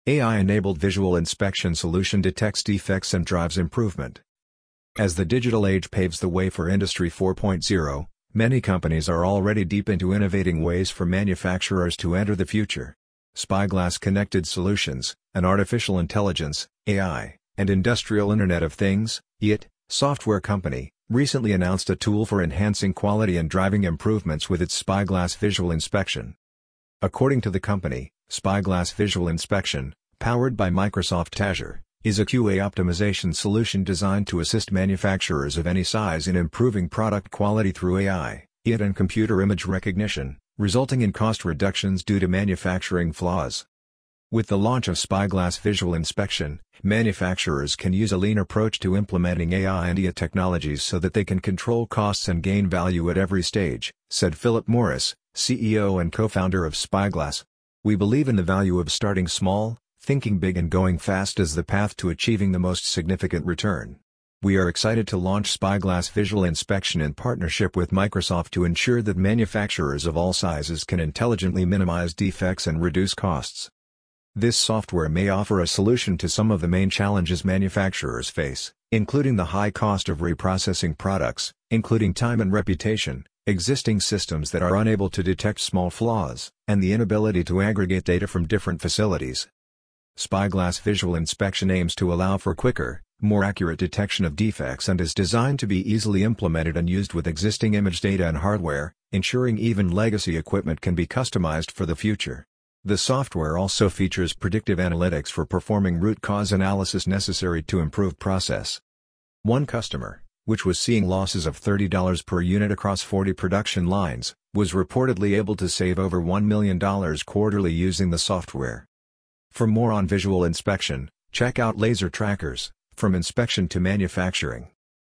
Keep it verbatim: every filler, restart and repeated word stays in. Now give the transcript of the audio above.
A I-enabled visual inspection solution detects defects and drives improvement. As the digital age paves the way for Industry four point oh, many companies are already deep into innovating ways for manufacturers to enter the future. Spyglass Connected Solutions, an artificial intelligence, A I, and industrial Internet of Things, I O T, software company, recently announced a tool for enhancing quality and driving improvements with its Spyglass Visual Inspection. According to the company, Spyglass Visual Inspection, powered by Microsoft Azure, is a Q A optimization solution designed to assist manufacturers of any size in improving product quality through A I, I O T and computer image recognition, resulting in cost reductions due to manufacturing flaws. With the launch of Spyglass Visual Inspection, manufacturers can use a lean approach to implementing A I and I O T technologies so that they can control costs and gain value at every stage, said Philip Morris, C E O and co-founder of Spyglass. We believe in the value of starting small, thinking big and going fast as the path to achieving the most significant return. We are excited to launch Spyglass Visual Inspection in partnership with Microsoft to ensure that manufacturers of all sizes can intelligently minimize defects and reduce costs. This software may offer a solution to some of the main challenges manufacturers face, including the high cost of reprocessing products, including time and reputation, existing systems that are unable to detect small flaws, and the inability to aggregate data from different facilities. Spyglass Visual Inspection aims to allow for quicker, more accurate detection of defects and is designed to be easily implemented and used with existing image data and hardware, ensuring even legacy equipment can be customized for the future. The software also features predictive analytics for performing root cause analysis necessary to improve process. One customer, which was seeing losses of thirty dollars per unit across forty production lines, was reportedly able to save over one million dollars quarterly using the software. For more on visual inspection, check out Laser Trackers, from inspection to manufacturing.